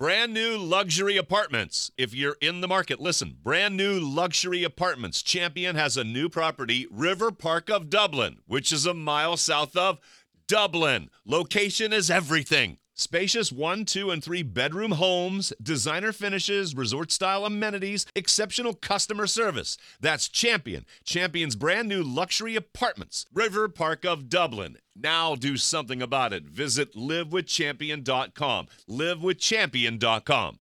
Brand new luxury apartments. If you're in the market, listen. Brand new luxury apartments. Champion has a new property, River Park of Dublin, which is a mile south of Dublin. Location is everything. Spacious 1, 2, and 3 bedroom homes, designer finishes, resort-style amenities, exceptional customer service. That's Champion. Champion's brand new luxury apartments. River Park of Dublin. Now do something about it. Visit livewithchampion.com. livewithchampion.com.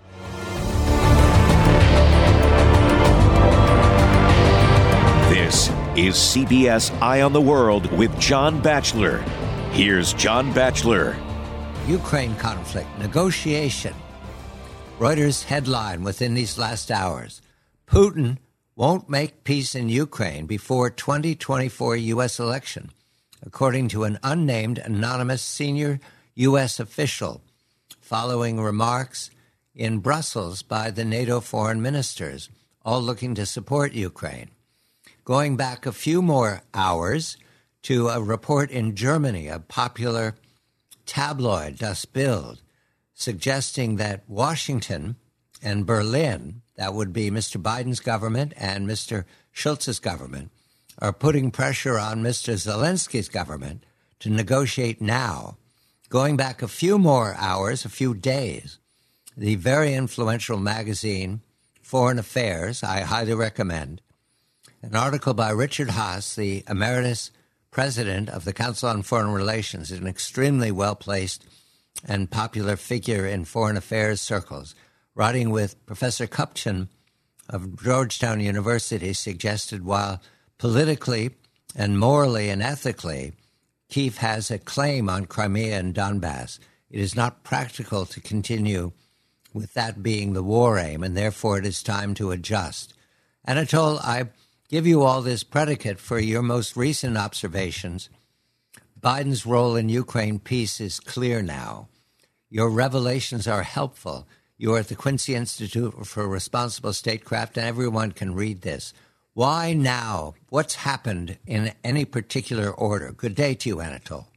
This is CBS Eye on the World with John Batchelor. Here's John Batchelor. Ukraine conflict, negotiation. Reuters headline within these last hours. Putin won't make peace in Ukraine before 2024 U.S. election, according to an unnamed anonymous senior U.S. official, following remarks in Brussels by the NATO foreign ministers, all looking to support Ukraine. Going back a few more hours to a report in Germany, a popular tabloid, Das Bild, suggesting that Washington and Berlin, that would be Mr. Biden's government and Mr. Schultz's government, are putting pressure on Mr. Zelensky's government to negotiate now. Going back a few more hours, a few days, the very influential magazine Foreign Affairs, I highly recommend, an article by Richard Haass, the emeritus president of the Council on Foreign Relations, is an extremely well-placed and popular figure in foreign affairs circles, writing with Professor Kupchan of Georgetown University, suggested while politically and morally and ethically Kyiv has a claim on Crimea and Donbass, it is not practical to continue with that being the war aim, and therefore it is time to adjust. Anatol, I give you all this predicate for your most recent observations. Biden's role in Ukraine peace is clear now. Your revelations are helpful. You are at the Quincy Institute for Responsible Statecraft, and everyone can read this. Why now? What's happened in any particular order? Good day to you, Anatol.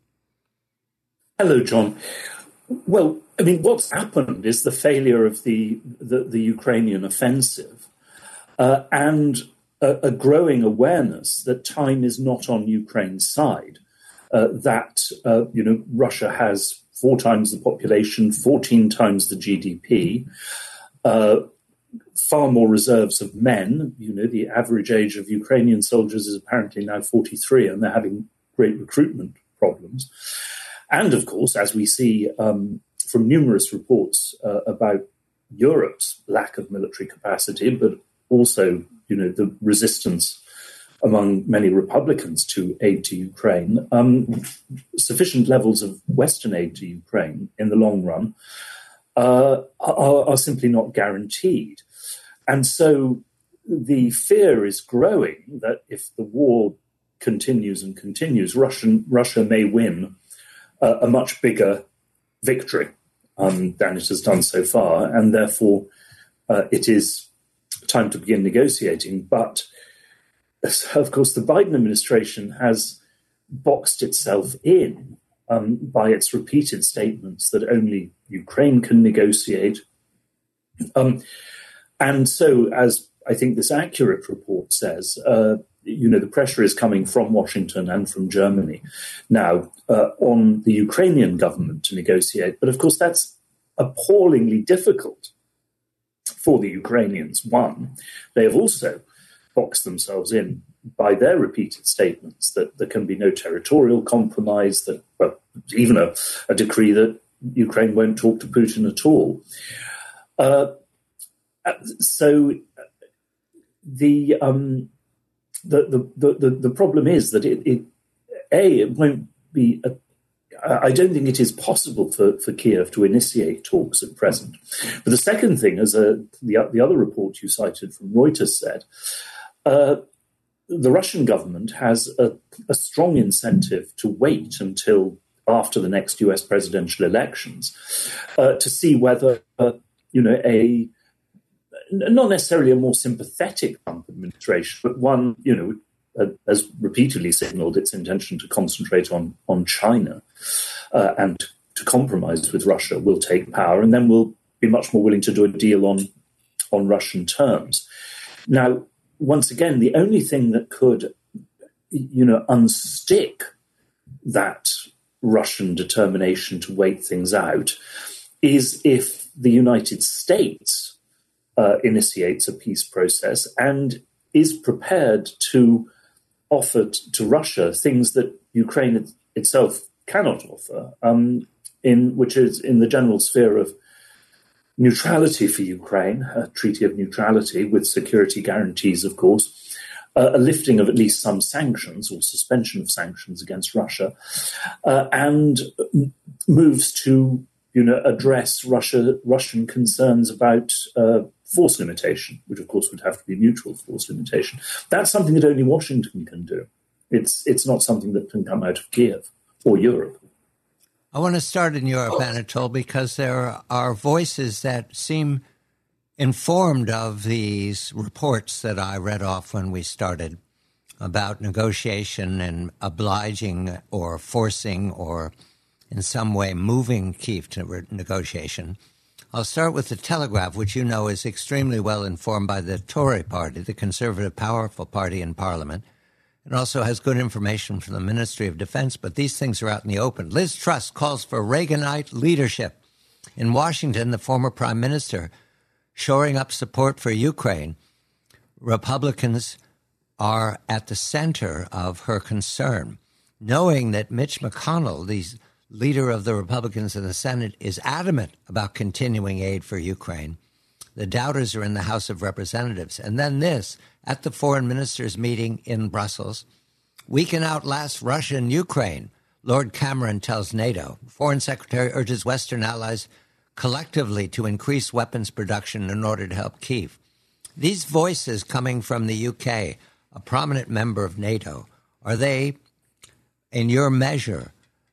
Hello, John. Well, I mean, what's happened is the failure of the Ukrainian offensive and a growing awareness that time is not on Ukraine's side, that, Russia has 4 times the population, 14 times the GDP, far more reserves of men. The average age of Ukrainian soldiers is apparently now 43, and they're having great recruitment problems. And, of course, as we see from numerous reports about Europe's lack of military capacity, but also the resistance among many Republicans to aid to Ukraine, sufficient levels of Western aid to Ukraine in the long run are simply not guaranteed. And so the fear is growing that if the war continues and continues, Russia may win a much bigger victory than it has done so far, and therefore it is time to begin negotiating. But, of course, the Biden administration has boxed itself in by its repeated statements that only Ukraine can negotiate. And so, as I think this accurate report says, the pressure is coming from Washington and from Germany now on the Ukrainian government to negotiate. But, of course, that's appallingly difficult for the Ukrainians. One, they have also boxed themselves in by their repeated statements that there can be no territorial compromise, that even a decree that Ukraine won't talk to Putin at all. So the problem is that it won't be I don't think it is possible for Kiev to initiate talks at present. But the second thing, as the other report you cited from Reuters said, the Russian government has a strong incentive to wait until after the next US presidential elections to see whether, not necessarily a more sympathetic Trump administration, but one, has repeatedly signaled its intention to concentrate on China and to compromise with Russia, will take power, and then will be much more willing to do a deal on Russian terms. Now, once again, the only thing that could, unstick that Russian determination to wait things out is if the United States initiates a peace process and is prepared to offer to Russia things that Ukraine itself cannot offer, which is in the general sphere of neutrality for Ukraine, a treaty of neutrality with security guarantees, of course, a lifting of at least some sanctions or suspension of sanctions against Russia, and moves to address Russian concerns about force limitation, which of course would have to be mutual force limitation. That's something that only Washington can do. It's not something that can come out of Kiev or Europe. I want to start in Europe, Anatol, because there are voices that seem informed of these reports that I read off when we started about negotiation and obliging or forcing or in some way moving Kyiv to negotiation. I'll start with the Telegraph, which you know is extremely well informed by the Tory party, the conservative, powerful party in Parliament. It also has good information from the Ministry of Defense, but these things are out in the open. Liz Truss calls for Reaganite leadership. In Washington, the former prime minister shoring up support for Ukraine. Republicans are at the center of her concern, knowing that Mitch McConnell, the leader of the Republicans in the Senate, is adamant about continuing aid for Ukraine. The doubters are in the House of Representatives. And then this, at the foreign ministers' meeting in Brussels, we can outlast Russia and Ukraine, Lord Cameron tells NATO. Foreign Secretary urges Western allies collectively to increase weapons production in order to help Kyiv. These voices coming from the UK, a prominent member of NATO, are they, in your measure,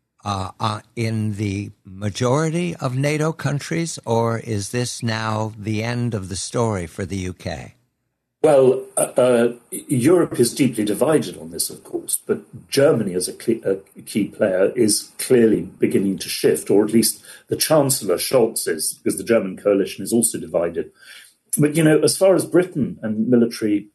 in the majority of NATO countries, or is this now the end of the story for the UK? Well, Europe is deeply divided on this, of course, but Germany as a key player is clearly beginning to shift, or at least the Chancellor Scholz is, because the German coalition is also divided. But, as far as Britain and military,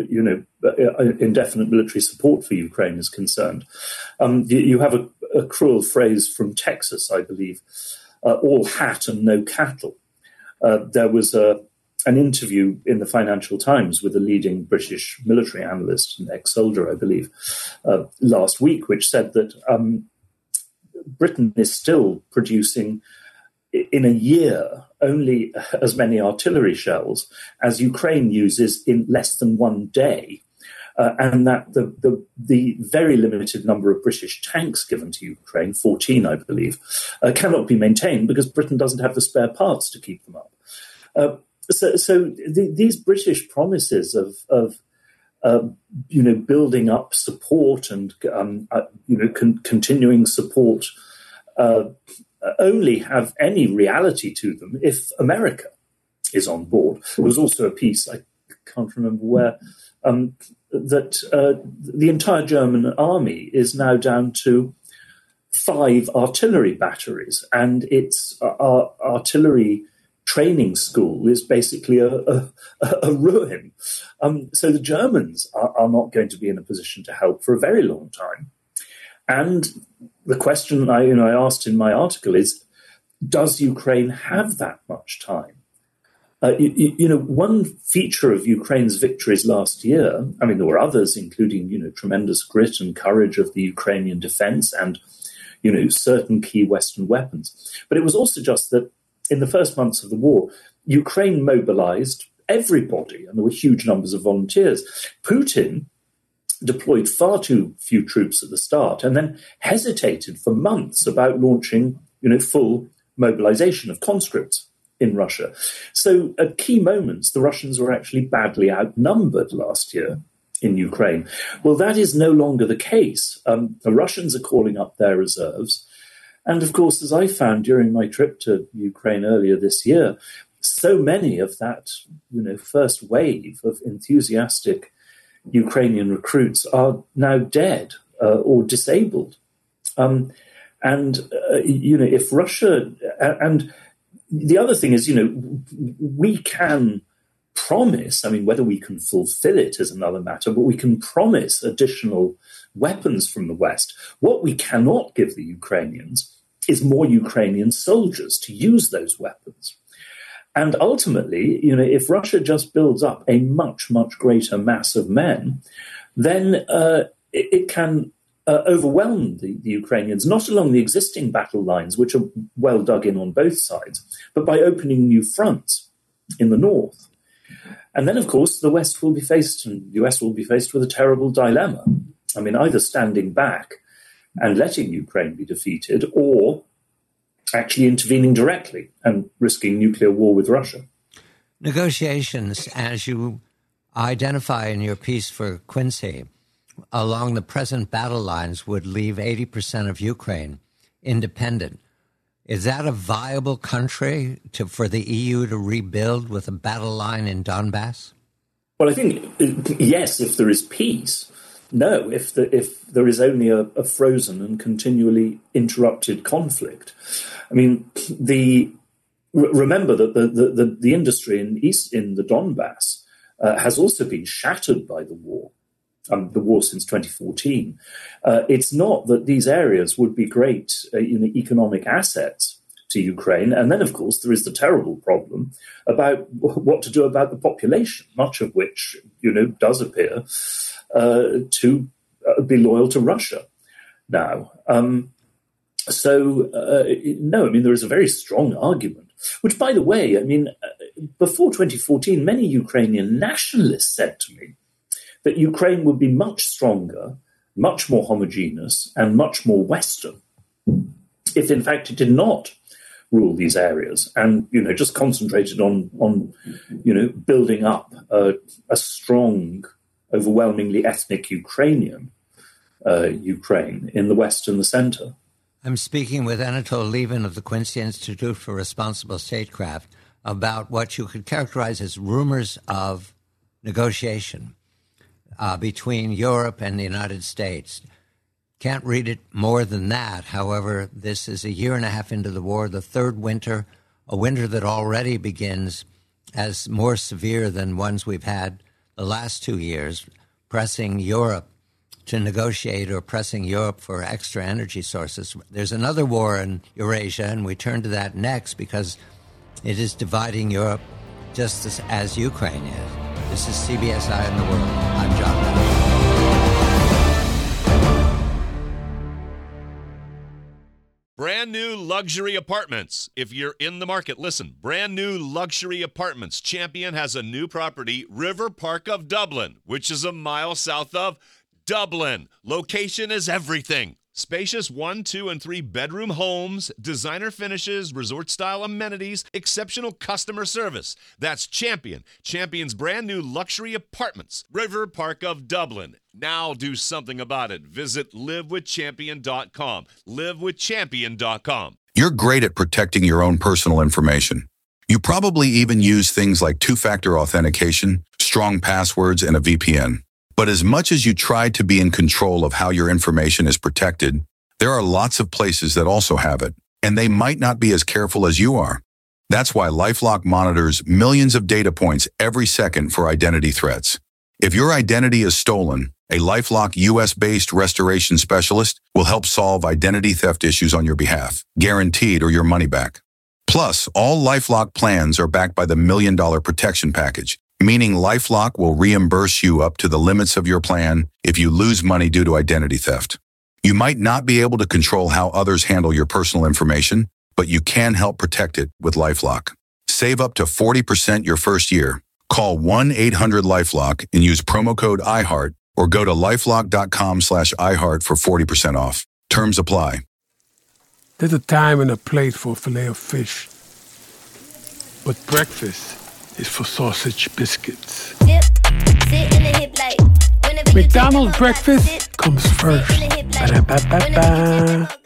indefinite military support for Ukraine is concerned, you have a cruel phrase from Texas, I believe, all hat and no cattle. There was an interview in the Financial Times with a leading British military analyst, an ex-soldier, I believe, last week, which said that Britain is still producing in a year only as many artillery shells as Ukraine uses in less than one day. And that the very limited number of British tanks given to Ukraine, 14, I believe, cannot be maintained because Britain doesn't have the spare parts to keep them up. So these British promises of building up support and continuing support only have any reality to them if America is on board. There was also a piece, I can't remember where, that the entire German army is now down to 5 artillery batteries, and its artillery training school is basically a ruin. So the Germans are not going to be in a position to help for a very long time. And the question I asked in my article is, does Ukraine have that much time? One feature of Ukraine's victories last year, there were others, including, tremendous grit and courage of the Ukrainian defense and, certain key Western weapons. But it was also just that in the first months of the war, Ukraine mobilized everybody, and there were huge numbers of volunteers. Putin deployed far too few troops at the start and then hesitated for months about launching, full mobilization of conscripts in Russia. So at key moments, the Russians were actually badly outnumbered last year in Ukraine. Well, that is no longer the case. The Russians are calling up their reserves. And of course, as I found during my trip to Ukraine earlier this year, so many of that, first wave of enthusiastic Ukrainian recruits are now dead or disabled. If Russia, and the other thing is, we can promise, whether we can fulfill it is another matter, but we can promise additional weapons from the West. What we cannot give the Ukrainians is more Ukrainian soldiers to use those weapons. And ultimately, if Russia just builds up a much, much greater mass of men, then it can overwhelm the Ukrainians, not along the existing battle lines, which are well dug in on both sides, but by opening new fronts in the north. And then, of course, the West will be faced, and the US will be faced with a terrible dilemma. Either standing back and letting Ukraine be defeated, or actually intervening directly and risking nuclear war with Russia. Negotiations, as you identify in your piece for Quincy, along the present battle lines would leave 80% of Ukraine independent. Is that a viable country for the EU to rebuild with a battle line in Donbass? Well, I think, yes, if there is peace. No, if there is only a frozen and continually interrupted conflict. Remember that the industry in the Donbass has also been shattered by the war. The war since 2014. It's not that these areas would be great economic assets to Ukraine. And then, of course, there is the terrible problem about what to do about the population, much of which, does appear to be loyal to Russia now. No, there is a very strong argument, which, by the way, before 2014, many Ukrainian nationalists said to me that Ukraine would be much stronger, much more homogeneous, and much more Western if, in fact, it did not rule these areas and, just concentrated on building up a strong, overwhelmingly ethnic Ukrainian Ukraine in the West and the center. I'm speaking with Anatol Lieven of the Quincy Institute for Responsible Statecraft about what you could characterize as rumors of negotiation between Europe and the United States. Can't read it more than that. However, this is a year and a half into the war, the third winter, a winter that already begins as more severe than ones we've had the last 2 years, pressing Europe to negotiate or pressing Europe for extra energy sources. There's another war in Eurasia, and we turn to that next because it is dividing Europe just as Ukraine is. This is CBS Eye on the World. I'm John Batchelor. Brand new luxury apartments. If you're in the market, listen. Brand new luxury apartments. Champion has a new property, River Park of Dublin, which is a mile south of Dublin. Location is everything. Spacious 1, 2, and 3 bedroom homes, designer finishes, resort-style amenities, exceptional customer service. That's Champion. Champion's brand new luxury apartments. River Park of Dublin. Now do something about it. Visit livewithchampion.com. Livewithchampion.com. You're great at protecting your own personal information. You probably even use things like two-factor authentication, strong passwords, and a VPN. But as much as you try to be in control of how your information is protected, there are lots of places that also have it, and they might not be as careful as you are. That's why LifeLock monitors millions of data points every second for identity threats. If your identity is stolen, a LifeLock US-based restoration specialist will help solve identity theft issues on your behalf, guaranteed or your money back. Plus, all LifeLock plans are backed by the $1 Million Protection Package, meaning LifeLock will reimburse you up to the limits of your plan if you lose money due to identity theft. You might not be able to control how others handle your personal information, but you can help protect it with LifeLock. Save up to 40% your first year. Call 1-800-LifeLock and use promo code IHEART or go to lifelock.com/iHeart for 40% off. Terms apply. There's a time and a place for filet of fish, but breakfast is for sausage biscuits. McDonald's breakfast comes first. Ba-da-ba-ba-ba.